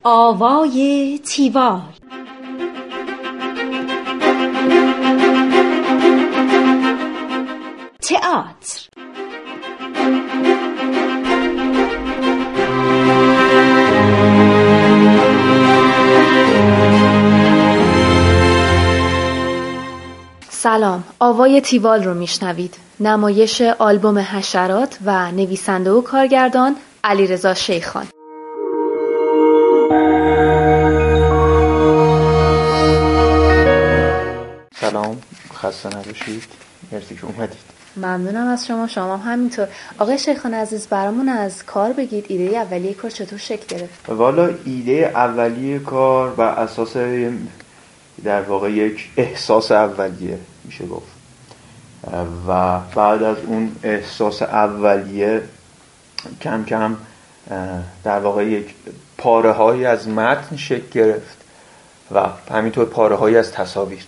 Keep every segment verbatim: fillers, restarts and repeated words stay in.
آوای تیوال. تئاتر. سلام، آوای تیوال رو میشنوید. نمایش آلبوم حشرات و نویسنده و کارگردان علیرضا شیخان. سلام، خسته نباشید. مرسی که اومدید. ممنونم از شما. شما هم همینطور. آقای شیخان عزیز، برامون از کار بگید. ایده اولیه کار چطور شکل گرفت؟ والا ایده اولیه کار بر اساس در واقع یک احساس اولیه میشه گفت و بعد از اون احساس اولیه کم کم در واقع یک پاره هایی از متن شکل گرفت و همینطور پاره هایی از تصاویر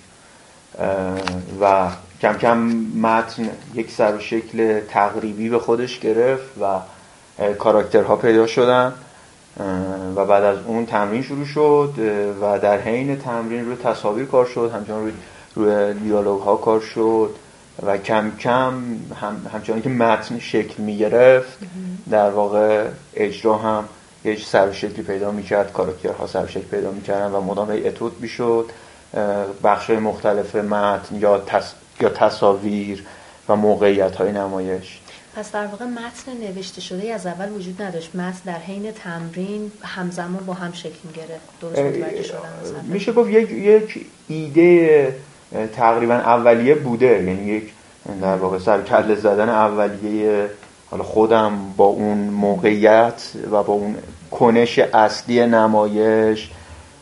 و کم کم متن یک سر و شکل تقریبی به خودش گرفت و کاراکترها پیدا شدن و بعد از اون تمرین شروع شد و در حین تمرین روی تصاویر کار شد، همچنان روی روی دیالوگ ها کار شد و کم کم هم همچنان که متن شکل می گرفت در واقع اجرا هم یک سر و شکلی پیدا می کرد، کاراکترها سر و شکل پیدا می کردن و مدام اتود می شد. بخش‌های مختلف متن یا تص... یا تصاویر و موقعیت‌های نمایش. پس در واقع متن نوشته شده از اول وجود نداشت، متن در حین تمرین همزمان با هم شکل می‌گرفت. درست متوجه شدم؟ میشه گفت یک یک ایده تقریبا اولیه بوده، یعنی یک در واقع سر کله زدن اولیه حالا خودم با اون موقعیت و با اون کنش اصلی نمایش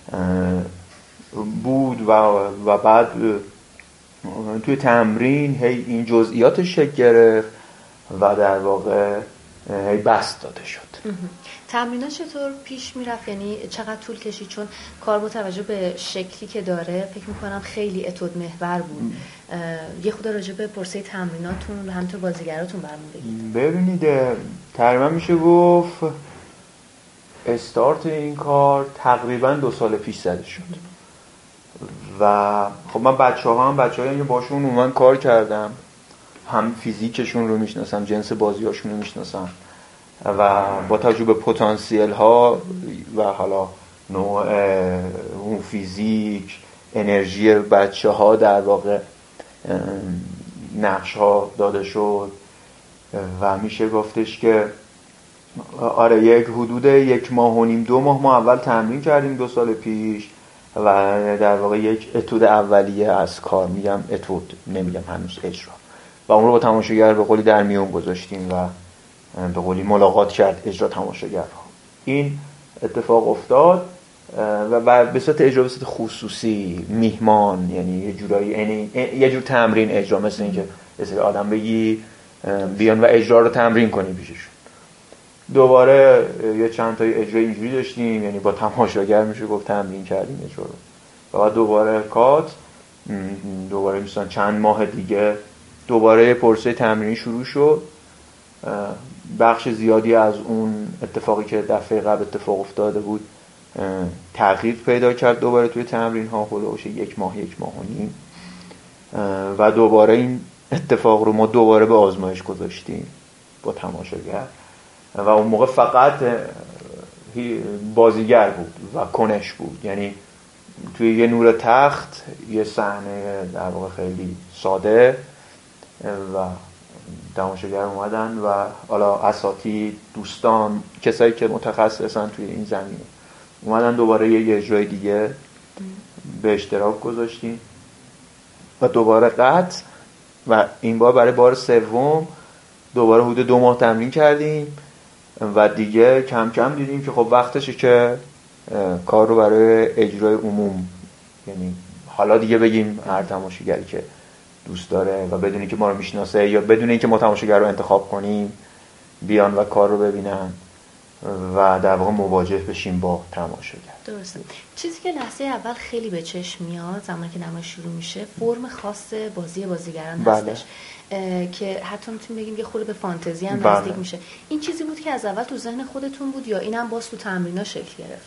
بود و و بعد توی تمرین هی این جزئیاتش شکل گرفت و در واقع هی بسط داده شد. تمرینات چطور پیش میرفت؟ یعنی چقدر طول کشید؟ چون کار با توجه به شکلی که داره فکر میکنم خیلی اتود محور بود. یه خود راجع به پرسه تمریناتون و همینطور بازیگراتون برامون بگید. ببینید تقریبا میشه گفت استارت این کار تقریبا دو سال پیش زده شد و خب من بچه ها هم بچه هایی که باشون عموما کار کردم، هم فیزیکشون رو میشناسم، جنس بازی هاشون رو میشناسم و با توجه به پتانسیل ها و حالا نوع اون فیزیک انرژی بچه ها در واقع نقش ها داده شد و میشه گفتش که آره یک حدود یک ماه و نیم دو ماه ما اول تمرین کردیم دو سال پیش و در واقع یک اتود اولیه از کار، میگم اتود نمیگم هنوز اجرا، و اون رو با تماشاگر به قولی در میون گذاشتیم و به قولی ملاقات کرد اجرا تماشاگرها. این اتفاق افتاد و به صورت اجرا به صورت خصوصی میهمان، یعنی یه جورایی یعنی یه جور تمرین اجرا، مثل اینکه یه سری آدم بگی بیان و اجرا رو تمرین کنی پیششون. دوباره یه چند تا اجرا اینجوری داشتیم، یعنی با تماشاگر میشه گفت تمرین کردیم اجرا رو و بعد دوباره کات، دوباره مثلا چند ماه دیگه دوباره پرسه تمرینی شروع شد. بخش زیادی از اون اتفاقی که دفعه قبل اتفاق افتاده بود تغییر پیدا کرد دوباره توی تمرین ها، هولوش یک ماه یک ماه و نیم و دوباره این اتفاق رو ما دوباره به آزمایش گذاشتیم با تماشاگر و اون موقع فقط بازیگر بود و کنش بود، یعنی توی یه نور تخت یه صحنه در واقع خیلی ساده و تماشاگر اومدن و حالا اساتید دوستان کسایی که متخصصن توی این زمینه اومدن دوباره یه اجرای دیگه به اشتراک گذاشتیم و دوباره قطع و این بار برای بار سوم دوباره حدود دو ماه تمرین کردیم و دیگه کم کم دیدیم که خب وقتشه که کار رو برای اجرای عموم، یعنی حالا دیگه بگیم هر تماشاگری که دوست داره و بدونی که ما رو میشناسه یا بدون اینکه ما تماشاگر رو انتخاب کنیم بیان و کار رو ببینن و در واقع مواجه بشیم با تماشاگر. درسته. چیزی که لحظه اول خیلی به چشم میاد زمانی که نمایش شروع میشه فرم خاص بازی بازیگران هستش که حتی میتونیم بگیم یه خورده به فانتزی هم نزدیک میشه. این چیزی بود که از اول تو ذهن خودتون بود یا اینم باز تو تمرین‌ها شکل گرفت؟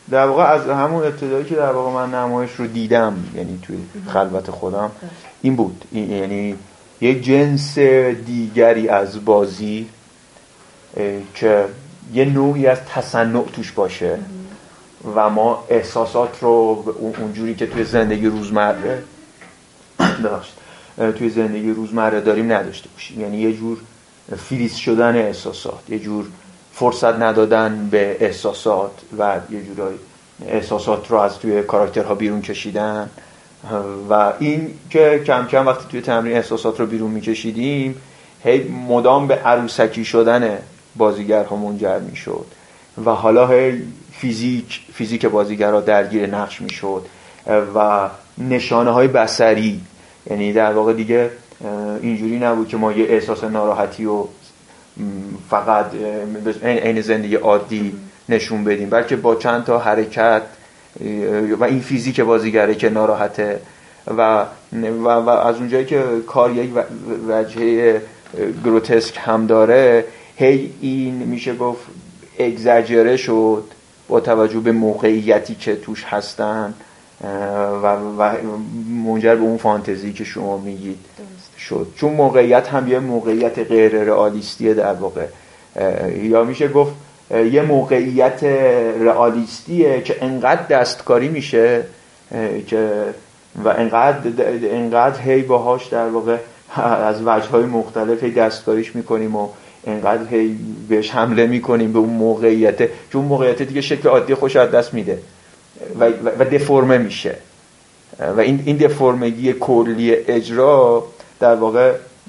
در واقع از همون ابتدایی که در واقع من نمایش رو دیدم، یعنی توی خلوت خودم این بود، این یعنی یک جنس دیگری از بازی که یه نوعی از تصنع توش باشه و ما احساسات رو اونجوری که توی زندگی روزمره داشت توی زندگی روزمره داریم نداشته باشیم. یعنی یه جور فریز شدن احساسات، یه جور فرصت ندادن به احساسات و یه جورای احساسات رو از توی کاراکترها بیرون کشیدن. و این که کم کم وقتی توی تمرین احساسات رو بیرون میکشیدیم هی مدام به عروسکی شدن بازیگرها منجر میشد و حالا هی فیزیک فیزیک بازیگرها درگیر نقش میشد و نشانه های بصری، یعنی در واقع دیگه اینجوری نبود که ما یه احساس ناراحتی رو فقط عین زندگی عادی نشون بدیم، بلکه با چند تا حرکت و این فیزیک بازیگره که ناراحته و و, و از اونجایی که کار یک وجهه گروتسک هم داره، هی این میشه گفت اگزاجره شد با توجه به موقعیتی که توش هستن و, و منجر به اون فانتزی که شما میگید شد. چون موقعیت هم یه موقعیت غیر رئالیستیه در واقع، یا میشه گفت یه موقعیت رئالیستیه که انقدر دستکاری میشه که و انقدر انقدر هی باهاش در واقع از وجه‌های مختلف هی دستکاریش میکنیم و انقدر هی بهش حمله میکنیم به اون موقعیت که اون موقعیت دیگه شکل عادی خوش از دست میده و, و, و دفرمه میشه و این این دفرمگی کلی اجرا در واقع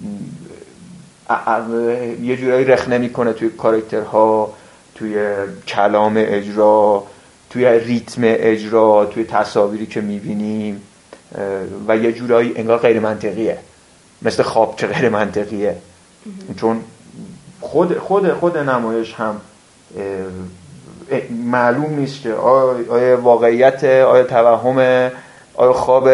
یه جورایی رخنه میکنه توی کاراکترها، توی کلام اجرا، توی ریتم اجرا، توی تصاویری که میبینیم و یه جورایی انگار غیر منطقیه، مثل خواب که غیر منطقیه. چون خود خود خود نمایش هم معلوم نیست که آیا واقعیت، آیا توهمه، آیا خواب،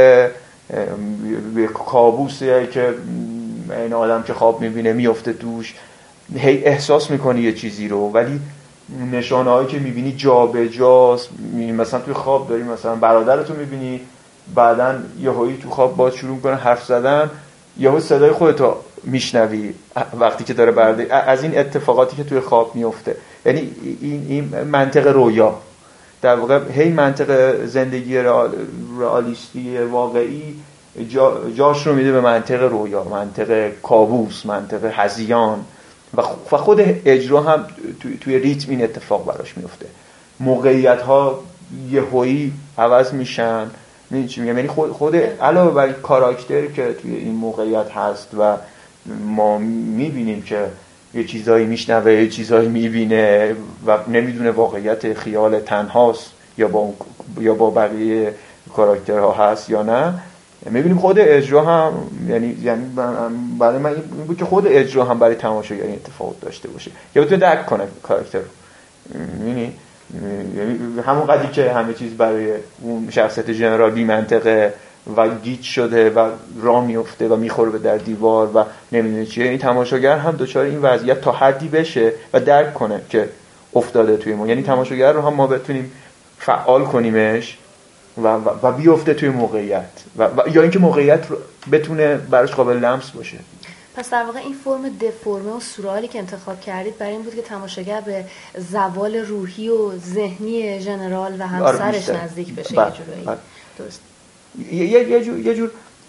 کابوسیه که این آدم که خواب میبینه میفته توش، هی احساس میکنی یه چیزی رو ولی نشانه هایی که میبینی جا به جاست. مثلا توی خواب داری مثلا برادرتو میبینی، بعداً یه هایی تو خواب باز شروع کنه حرف زدن، یهو صدای خودتو میشنوی وقتی که داره برادر، از این اتفاقاتی که توی خواب میفته. یعنی این این منطق رویا در واقع هی منطق زندگی رئالیستی واقعی جا جاش رو میده به منطق رویا، منطق کابوس، منطق هذیان و خود اجرا هم توی, توی ریتم این اتفاق براش میفته. موقعیت ها یهویی عوض میشن. میدونی چی میگم؟ یعنی خود خود علاوه بر کاراکتر که توی این موقعیت هست و ما میبینیم که یه چیزایی میشنوه، یه چیزایی میبینه و نمیدونه واقعیت خیال تنهاست یا با یا با بقیه کاراکترها هست یا نه. میبینیم خود اجرا هم یعنی یعنی برای من این بود که خود اجرا هم برای تماشاگر این اتفاق داشته باشه یا بتونه درک کنه کاراکتر رو. یعنی همون قدری که همه چیز برای اون شخصیت ژنرال بی منطقه و گیج شده و راه میفته و میخوره به در دیوار و نمیدونه چیه، این تماشاگر هم دچار این وضعیت تا حدی بشه و درک کنه که افتاده توی ما. یعنی تماشاگر رو هم ما بتونیم فعال کنیمش و و, و بیفته توی موقعیت و, و یا اینکه موقعیت رو بتونه براش قابل لمس باشه. پس در واقع این فرم دفرمه و سورئالی که انتخاب کردید برای این بود که تماشاگر به زوال روحی و ذهنی ژنرال و همسرش نزدیک بشه. بله. یه جورایی بله. درست. یه یه جور یه جور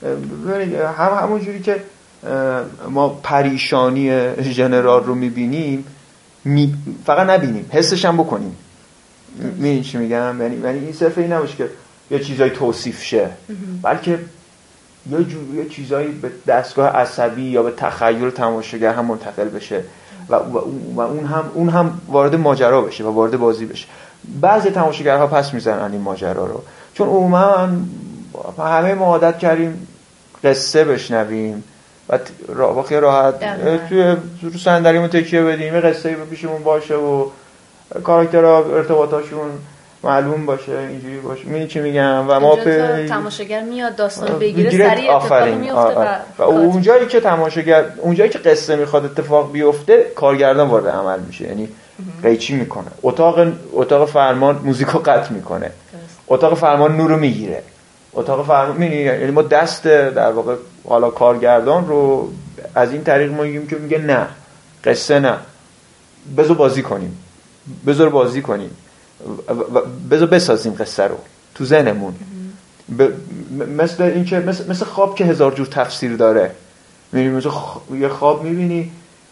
هم همون جوری که ما پریشانی ژنرال رو می‌بینیم، می فقط نبینیم، حسش هم بکنیم. می‌دونی چی میگم؟ یعنی یعنی این صرف این نباشه که یه چیزای توصیف شه، بلکه یه جور یه چیزایی به دستگاه عصبی یا به تخیل تماشاگر هم منتقل بشه و, و اون هم اون هم وارد ماجرا بشه و وارد بازی بشه. بعضی تماشاگرها پس میزنن این ماجرا رو، چون عموما همه ما عادت کردیم قصه بشنویم و با خیال راحت توی رو صندلیمون تکیه بدیم، یه قصه‌ای پیشمون باشه و کاراکترها ارتباطاشون معلوم باشه، اینجوری باشه. می‌دونی چی میگم؟ و ما به تماشاگر میاد داستان بگیره، سریع اتفاق میفته و, و اونجایی که تماشاگر اونجایی که قصه میخواد اتفاق بیفته، کارگردان وارد عمل میشه. یعنی قیچی میکنه، اتاق اتاق فرمان موزیکو قطع میکنه، اتاق فرمان نورو میگیره، اتاق فرمان میبینی، یعنی ما دست در واقع حالا کارگردان رو از این طریق ما میگیم که میگه نه قصه نه، بذار بازی کنیم، بذار بازی کنیم، بذار بسازیم قصه رو تو ذهنمون. ب... مثل این که مثل... مثل خواب که هزار جور تفسیر داره. میبینی مثل خ... یه خواب میبینی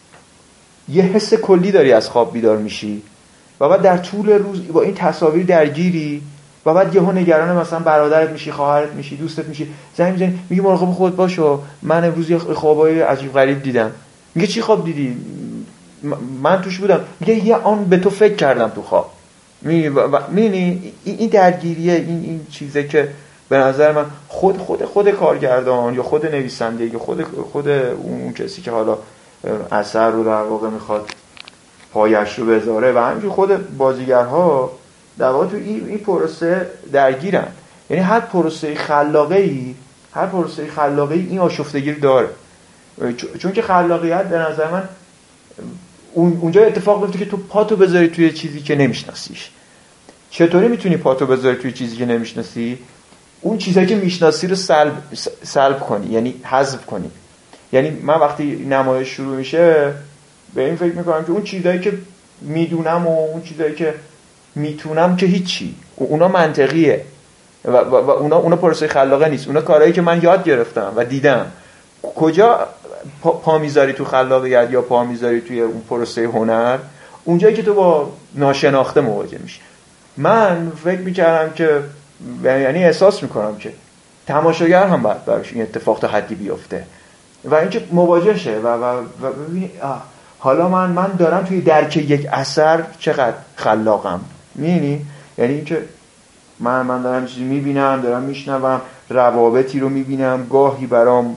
یه حس کلی داری از خواب بیدار میشی و بعد در طول روز با این تصاویر درگیری و بعد یهو نگران مثلا برادرت میشی، خواهرت میشی، دوستت میشی، زنگ میزنی میگی مراقب خودت باشو من امروز یه خوابای عجیب غریب دیدم. میگه چی خواب دیدی؟ من توش بودم. میگه یه آن به تو فکر کردم تو خواب. میبینی این درگیریه، این این چیزه که به نظر من خود خود خود کارگردان یا خود نویسنده یا خود خود اون کسی که حالا اثر رو در واقع میخواد پایش رو بذاره و همینجور خود بازیگرها در واقع تو این این پروسه درگیرن. یعنی هر پروسه خلاقه‌ای هر پروسه خلاقه‌ای این آشفتگی رو داره، چون که خلاقیت به نظر من اون اونجا اتفاق میفته که تو پاتو بذاری توی چیزی که نمیشناسیش. چطوری میتونی پاتو بذاری توی چیزی که نمیشناسی؟ اون چیزایی که میشناسی رو سلب سلب کنی، یعنی حذف کنی. یعنی من وقتی نمایش شروع میشه به این فکر میکنم که اون چیزایی که میدونم و اون چیزایی که میتونم که هیچی، اونا منطقیه و, و, و اونا اونا پروسه خلاقه نیست، اونا کارهایی که من یاد گرفتم و دیدم. کجا پا, پا میذاری تو خلاقیت یا پا میذاری توی اون پروسه هنر؟ اونجایی که تو با ناشناخته مواجه میشی. من فکر میکردم که یعنی احساس میکنم که تماشاگر هم باید براش این اتفاق تا حدی بیفته و اینکه مواجه شه و و و ببینی حالا من من دارم توی درک یک اثر چقدر خلاقم. میبینی؟ یعنی اینکه من من دارم چیزی میبینم، دارم میشنوم، روابطی رو میبینم، گاهی برام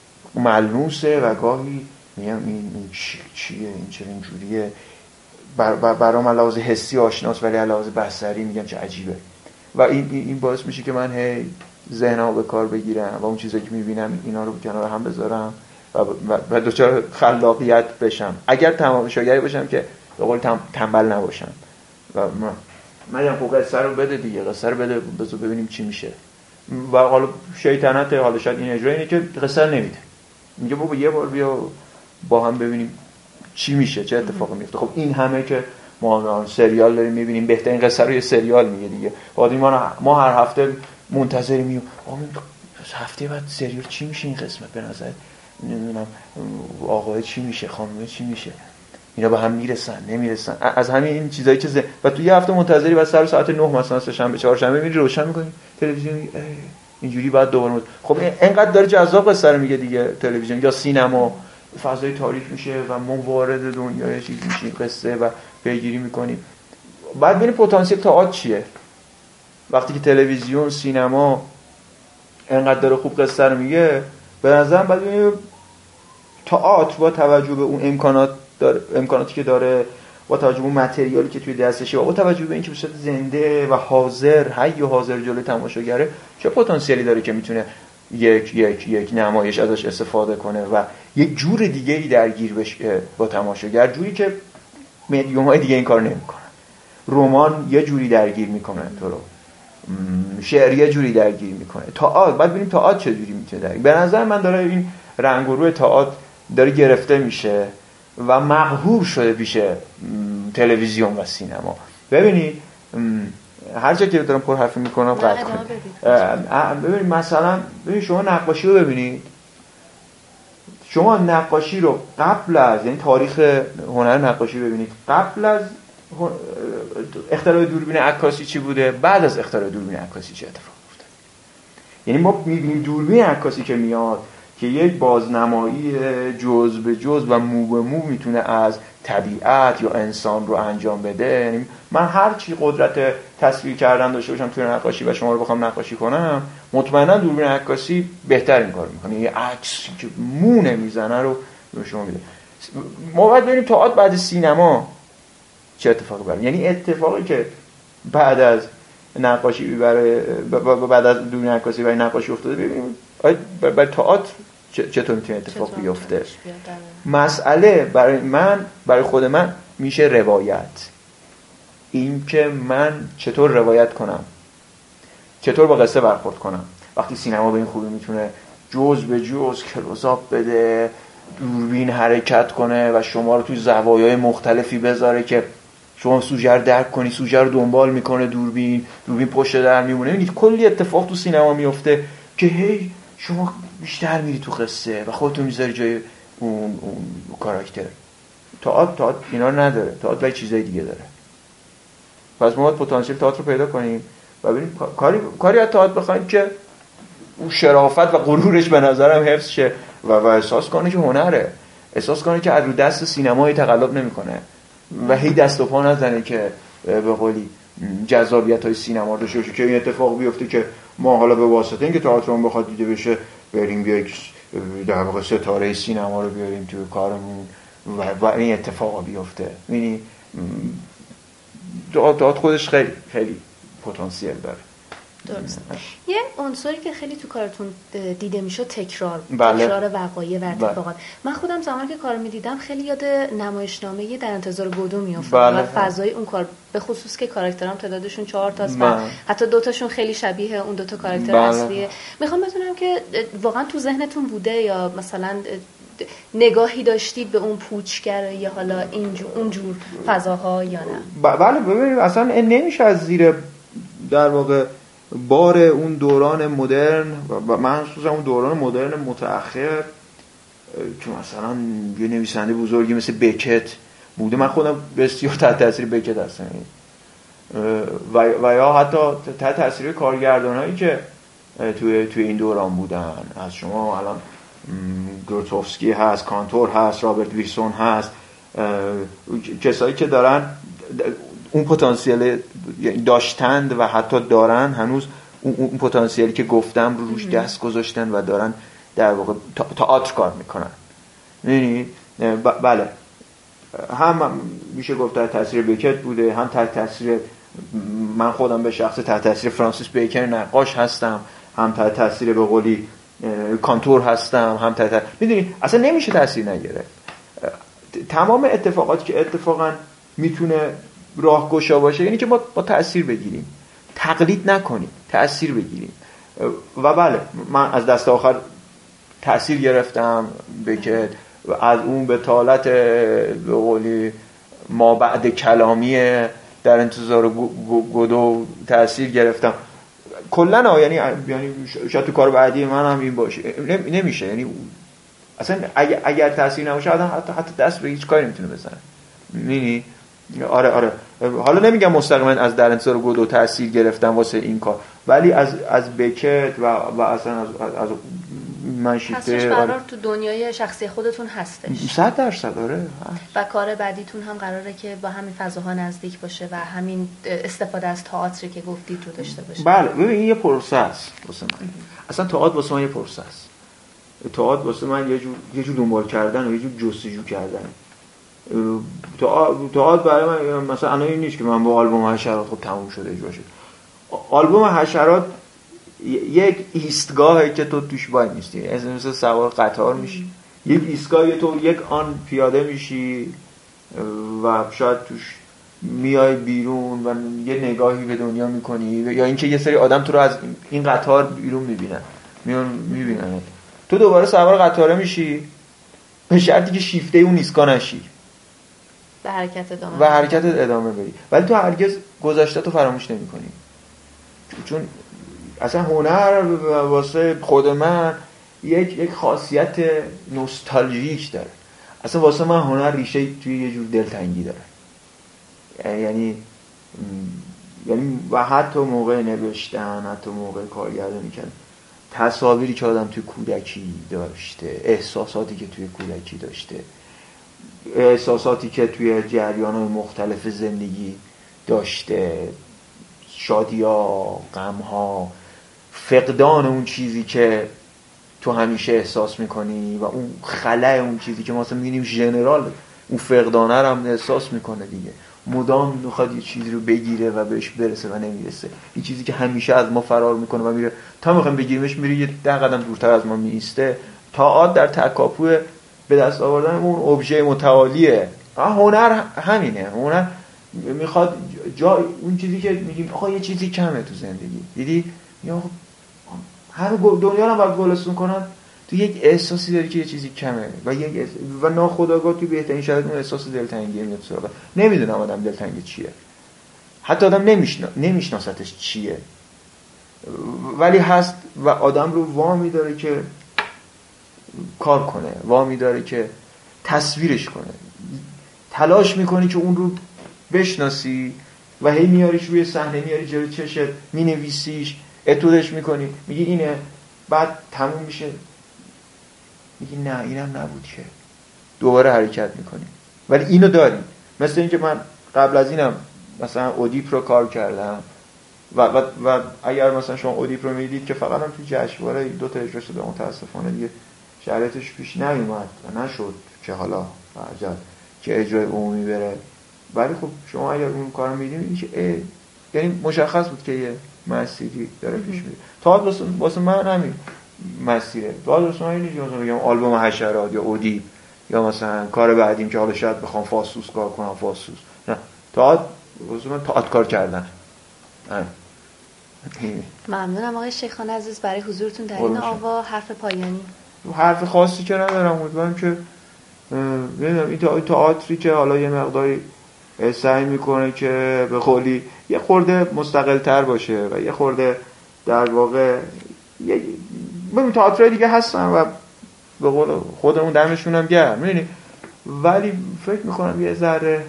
ملموسه و گاهی میگم این, این چیه، این چرا اینجوریه، بر برام علاوه حسی آشناس ولی علاوه بصری میگم چه عجیبه. و این این باعث میشه که من هی ذهنمو به کار بگیرم و اون چیزایی که میبینم اینا رو کنار هم بذارم و و دوچار خلاقیت بشم. اگر تماشاگری باشم که به قول تنبل نباشم و من من خب قصه رو بده دیگه، قصه رو بده بذار ببینیم چی میشه. و حالا شیطنت حالا شاید این اجرا اینه که قصه نمیده، میگه بابا یه بار بیا با هم ببینیم چی میشه، چه اتفاقی میفته. خب این همه که ما سریال داریم میبینیم، بهترین قصه رو یه سریال میگه دیگه. بعد ما ما هر هفته منتظریم میو هفته بعد سریال چی میشه، این قسمت به نظر نمیدونم آقای چی میشه، خانومه چی میشه، اینا به هم میرسن نمیرسن، از همین این چیزایی که زن... و تو یه هفته منتظری و سر ساعت نه مثلا سه شنبه چهار شنبه میری روشن میکنی تلویزیون اینجوری بعد دوباره مد... خب اینقدر داره جذاب قصه رو میگه دیگه. تلویزیون یا سینما فضای تاریک میشه و ما وارد دنیای چیز میشیم، قصه و پیگیری میکنیم. بعد ببینیم پتانسیل تئاتر چیه. وقتی که تلویزیون سینما اینقدر داره خوب قصه رو میگه، به نظرم بعد ببینیم تئاتر با توجه به اون امکانات داره، امکاناتی که داره، با توجه به اون متریالی که توی دستشه و با توجه به اینکه بسیار زنده و حاضر، حی و حاضر جلوی تماشاگره، چه پتانسیلی داره که میتونه یک یک یک نمایش ازش استفاده کنه و یک جور دیگه ای درگیر بشه با تماشاگر، جوری که مدیوم‌های دیگه این کار نمی‌کنن. رمان یه جوری درگیر میکنه تو رو، شعر یه جوری درگیر میکنه، تئاتر بعد ببینیم تئاتر چه جوری میتونه درگیر. به نظر من داره این رنگ و روی تئاتر داره گرفته میشه و مقهور شده پیشه تلویزیون و سینما. ببینید هر جا که دارم پر حرفی میکنم قطع کنید. ببینید مثلا ببینید شما نقاشی رو ببینید، شما نقاشی رو قبل از، یعنی تاریخ هنر نقاشی ببینید، قبل از اختراع دوربین عکاسی چی بوده، بعد از اختراع دوربین عکاسی چه اتفاق افتاد. یعنی ما می‌بینیم دوربین عکاسی که میاد که یک بازنمایی جزء به جزء و مو به مو میتونه از طبیعت یا انسان رو انجام بده. یعنی من هر چی قدرت تصویر کردن داشته باشم توی نقاشی و شما رو بخوام نقاشی کنم، مطمئنا دوربین عکاسی بهتر این کارو میکنه. یه عکسی که مو نمیزنه رو به شما میده. ما باید ببینیم تئاتر بعد سینما چه اتفاقی برای، یعنی اتفاقی که بعد از نقاشی برای بعد از دوربین عکاسی برای نقاشی افتاده، ببینیم آیا برای تئاتر چطور میتونه اتفاق بیفته. مسئله برای من، برای خود من میشه روایت. این که من چطور روایت کنم، چطور با قصه برخورد کنم. وقتی سینما به این خوبی میتونه جز به جز کلوزآپ بده، دوربین حرکت کنه و شما رو توی زوایای مختلفی بذاره که شما سوژه رو درک کنی، سوژه رو دنبال میکنه دوربین، دوربین پشت در میمونه. میبینید کلی اتفاق تو سینما میفته که هی شما بیشتر میری تو قصه و خودتون میذاری جای اون, اون کاراکتر. تئاتر تئاتر اینا رو نداره، تئاتر ولی چیزای دیگه داره. پس ما باید پتانسیل تئاتر رو پیدا کنیم و ببینیم کاری کاری از تئاتر بخوایم که اون شرافت و غرورش به نظرم حفظ شه و و احساس کنه که هنره، احساس کنه که از رو دست سینمایی تقلب نمیکنه و هی دست و پا نزنه که به قولی جذابیت‌های سینما رو داشته باشه که این اتفاق بیفته که ما حالا به واسطه اینکه تئاترمون بخواد دیده بشه بریم بیا در واقع ستاره سینما رو بیاریم توی کارمون و, و این اتفاق بیفته. یعنی تئاتر خودش خیلی خیلی پتانسیل داره. درست. یه عنصری که خیلی تو کارتون دیده میشد تکرار، بله. تکرار وقایع و اتفاقات. من خودم زمانی که کارو میدیدم خیلی یاد نمایشنامه در انتظار گودو میافتاد بله. و فضای اون کار، به خصوص که کاراکترام تعدادشون چهار تاست و حتی دو تاشون خیلی شبیه اون دو تا کاراکتر بله. اصلیه. میخوام بدونم که واقعا تو ذهنتون بوده یا مثلا نگاهی داشتید به اون پوچگر یا حالا اینجور اونجور فضاها یا نه؟ بله ببینید اصلا نمیشه از زیر در واقع بار اون دوران مدرن و مخصوصا اون دوران مدرن متأخر که مثلا یه نویسنده بزرگی مثل بکت بوده. من خودم بسیار تحت تاثیر بکت هستم و و یا حتی تحت تاثیر کارگردانایی که توی توی این دوران بودن. از شما الان گروتوفسکی هست، کانتور هست، رابرت ویلسون هست، کسایی که دارن اون پتانسیل داشتند و حتی دارن هنوز اون, اون پتانسیلی که گفتم رو روش دست گذاشتن و دارن در واقع تئاتر کار میکنن. یعنی بله هم میشه گفت تحت تاثیر بکت بوده، هم تحت تاثیر من خودم به شخص تحت تاثیر فرانسیس بیکن نقاش هستم، هم تحت تاثیر به قولی کانتور هستم، هم تحت میدونی اصلا نمیشه تاثیر نگرفت. تمام اتفاقاتی که اتفاقا میتونه راهگشا باشه یعنی که ما با تأثیر بگیریم، تقلید نکنیم، تأثیر بگیریم. و بله من از دست آخر تأثیر گرفتم به که از اون به طالت به قولی ما بعد کلامی در انتظار گودو تأثیر گرفتم کلن. یعنی یعنی شاید تو کار بعدی من هم این باشه نمیشه. یعنی اصلا اگر, اگر تأثیر نباشه آدم حتی حتی دست به هیچ کاری نمیتونه بزنه. می‌بینی؟ آره آره حالا نمیگم مستقیما از در انتظار گودو تأثیر گرفتم واسه این کار، ولی از از بکت و و اصلا از از منشیفته قرار آره. تو دنیای شخصی خودتون هستش صد درصد آره. و کار بعدیتون هم قراره که با همین فضاها نزدیک باشه و همین استفاده از تئاتری که گفتید رو داشته باشه. بله ببین این یه پروسه است واسه من. اصلا تئاتر واسه من یه پروسه است. تئاتر واسه من یه جور یه جور دنبال کردن و یه جور جستجو کردن. تئاتر برای من مثلا الان این نیست که من با آلبوم حشرات خب تموم شده اجرا شد. آلبوم حشرات یک ایستگاهی که تو توش وای میستی، مثلا سوار قطار میشی، یک ایستگاهی تو یک آن پیاده میشی و شاید توش میای بیرون و یه نگاهی به دنیا میکنی یا اینکه یه سری آدم تو رو از این قطار بیرون میبینن میان میبینن تو دوباره سوار قطاره میشی به شرطی که شیفته اون ایستگاه نشی به حرکت ادامه و حرکت ادامه بدی. ولی تو هرگز گذشته تو فراموش نمی‌کنی. چون اصلا هنر واسه خود من یک یک خاصیت نوستالژیک داره. اصلا واسه من هنر ریشه توی یه جور دلتنگی داره. یعنی یعنی و حتی موقع نوشتن، حتی موقع کارگردانی کردن، تصاویری که آدم توی کودکی داشته، احساساتی که توی کودکی داشته، احساساتی که توی جریان‌های مختلف زندگی داشته، شادی‌ها، غم‌ها، فقدان اون چیزی که تو همیشه احساس می‌کنی و اون خلأ اون چیزی که ما اصلا می‌گیم ژنرال اون فقدانه رو هم احساس می‌کنه دیگه، مدام می‌خواد یه چیزی رو بگیره و بهش برسه و نمیرسه. این چیزی که همیشه از ما فرار می‌کنه و میره تا می‌خوایم بگیریمش میره یه ده قدم دورتر از ما میسته. تا عاد در تکاپو به دست آوردن اون ابژه متعالیه هنر همینه. هنر میخواد جا اون چیزی که میگیم آقا یه چیزی کمه تو زندگی، دیدی یا همه دنیا رو باید گلستون کنن، تو یک احساسی داری که یه چیزی کمه و یک احس... و ناخودآگاه تو بهترین شرایط اون احساس دلتنگی میاد سراغ. نمیدونم آدم دلتنگی چیه، حتی آدم نمیشنا... نمیشناستش چیه، ولی هست و آدم رو وامی داره که کار کنه، وامی داره که تصویرش کنه، تلاش میکنی که اون رو بشناسی و هی میاریش روی صحنه، میاری جلوی چشت، مینویسیش، اتودش میکنی، میگی اینه، بعد تموم میشه میگی نه اینم نبود که، دوباره حرکت میکنی. ولی اینو داری. مثل اینکه من قبل از اینم مثلا اودیپ رو کار کردم و و, و اگر مثلا شما اودیپ رو میدید که فقط هم تو جشنواره دو تا اجرا شده، متاسفانه دیگه شرایطش پیش نیومد و نشد که حالا عجب که اجرای عمومی بره. ولی خب شما اگر اون کارو میدید که یعنی مشخص بود که یه مسیری داره پیش میره. تا واسه واسه من همین مسیره. تا واسه من اینجوریه مثلا بگم آلبوم حشرات یا اودیپ یا مثلا کار بعدیم که حالا شاید بخوام فاسوس کار کنم، فاسوس نه، تا واسه من تئاتر کار کردن. ممنونم آقای شیخان عزیز برای حضورتون در این آوا. حرف پایانی؟ حرف خاصی که ندارم. امیدوارم که نمیدونم این تئاتری که حالا یه مقداری سعی میکنه که به قولی یه خورده مستقل تر باشه و یه خورده در واقع یه ببین تئاترای دیگه هستن و به قول خودمون دمشون هم گرم، میدونی، ولی فکر میکنم یه ذره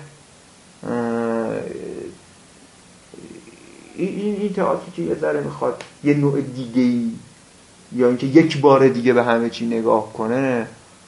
این این تئاتری که یه ذره میخواد یه نوع دیگه‌ای یا اینکه یک بار دیگه به همه چی نگاه کنه،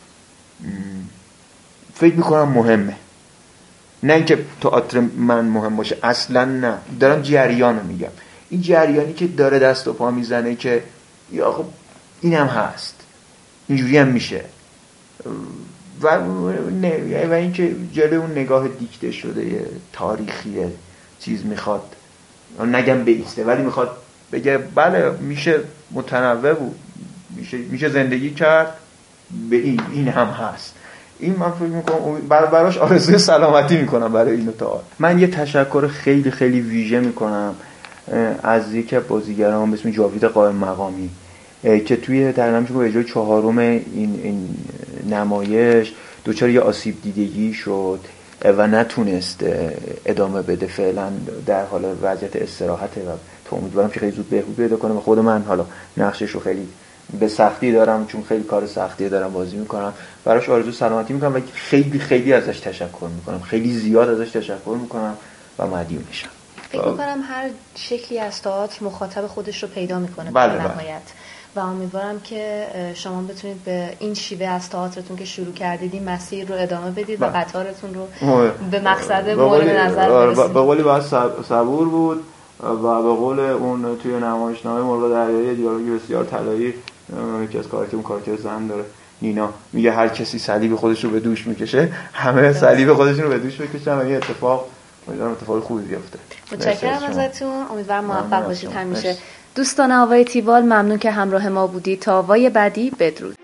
فکر میکنم مهمه. نه اینکه تئاتر من مهم باشه، اصلا نه، دارم جریانو میگم. این جریانی که داره دست و پا میزنه که یا خب اینم هست، اینجوری هم میشه و نه و اینکه جلوی اون نگاه دیکته شده یه تاریخی چیز میخواد نگم بیسته، ولی میخواد بگه بله میشه متنوع بود، میشه میشه زندگی کرد به این این هم هست. این من فکر میکنم بر براش آرزوی سلامتی میکنم برای این تئاتر. من یه تشکر خیلی خیلی ویژه میکنم از یکی از بازیگران به اسم جاوید قائم مقامی که توی در نمیشه اجرای چهارم این این نمایش دوچار یه آسیب دیدگی شد و نتونست ادامه بده، فعلا در حال وضعیت استراحته و تو امیدوارم که خیلی زود بهبود پیدا کنه. و خود من حالا نقشش رو خیلی به سختی دارم چون خیلی کار سختی دارم بازی میکنم، براش آرزو سلامتی میکنم و خیلی خیلی ازش تشکر میکنم، خیلی زیاد ازش تشکر میکنم و مدیون میشم. فکر میکنم هر شکلی از تئاتر مخاطب خودش رو پیدا میکنه بله در نهایت و امیدوارم که شما بتونید به این شیوه از تئاترتون که شروع کردید این مسیر رو ادامه بدید و قطارتون رو به مقصد مورد نظر برسونید. به قولی باید صبور بود و به قول اون توی نمایشنامه مرغ دریایی دیالوگی بسیار طلایی یکی از کاراکترون کاراکتر زن داره نینا میگه هر کسی صلیب خودش رو به دوش میکشه، همه صلیب خودشون رو به دوش میکشن و این اتفاق امیدوارم اتفاق خوبی بیفته. متشکرم ازتون، امیدوارم موفق باشید همیشه. دوستان آوای تیوال ممنون که همراه ما بودید. تا آوای بعدی بدرود.